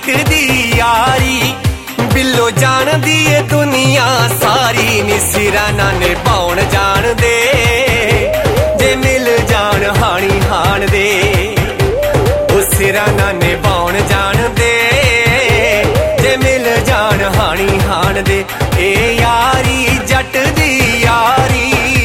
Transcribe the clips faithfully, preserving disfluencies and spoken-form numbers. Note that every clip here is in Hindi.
जट दी यारी बिल्लो जान दी ए दुनिया सारी नी सिरा ना निभाउण जान दे जे मिल जान हानी हान दे ओ सिरा ना निभाउण जान दे जे मिल जान हानी हान दे ए यारी जट दी यारी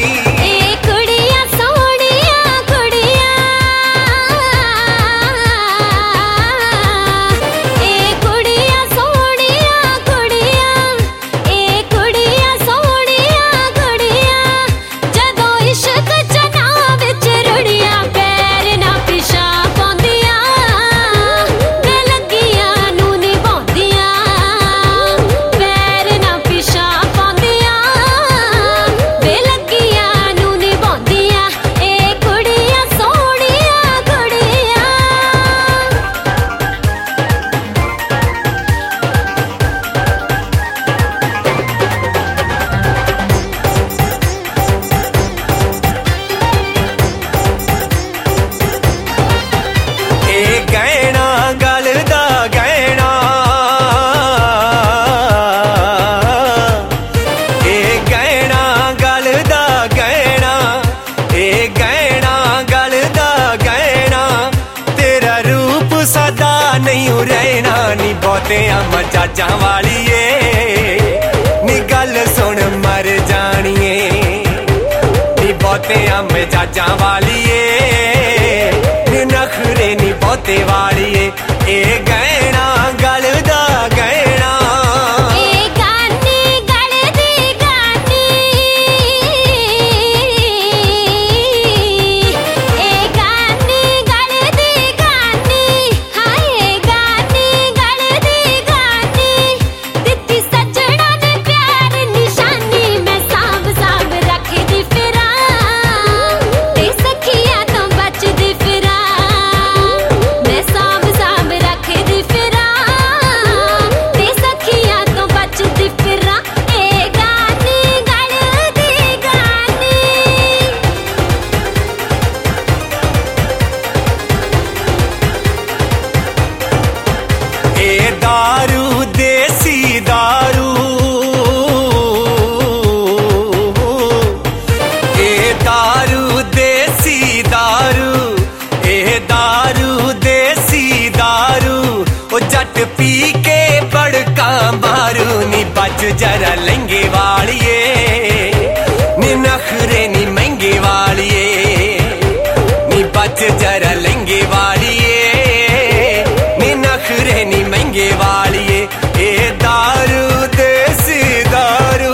मजाजा वाली नी गल सुन मर जानिए नी बहुते मजाजा वाली नी नखरे नी बहुते वाली ए गहना गल दा गहना पी के बड़का मारू नी बच जरा लहंगे वालिए नी नखरे नी महंगे वालिए नी बच जरा लहंगे वालिए नी नखरे नी महंगे वालिए ए दारू देसी दारू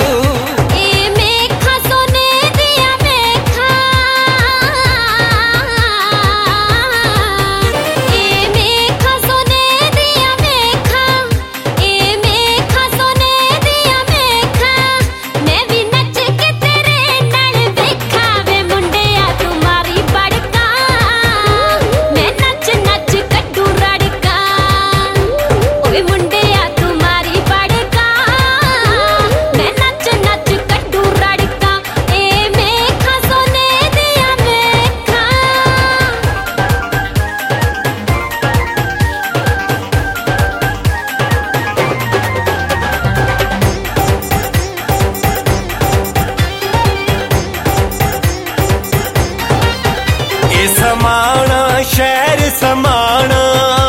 समाना शहर समाना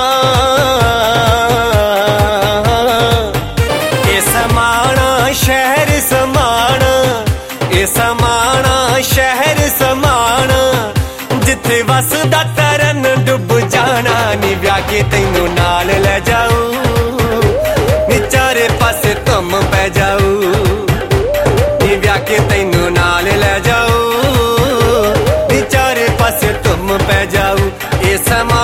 ए समाना शहर समाना ए समाना शहर समाना जिथे वसदा तरन डुब जाना नी ब्याह के तैनू नाल ले जाऊं नी चारे पासे तुम पै जाऊं नी ब्याह के तैनू नाल ले जाऊं पै जाऊ ए समा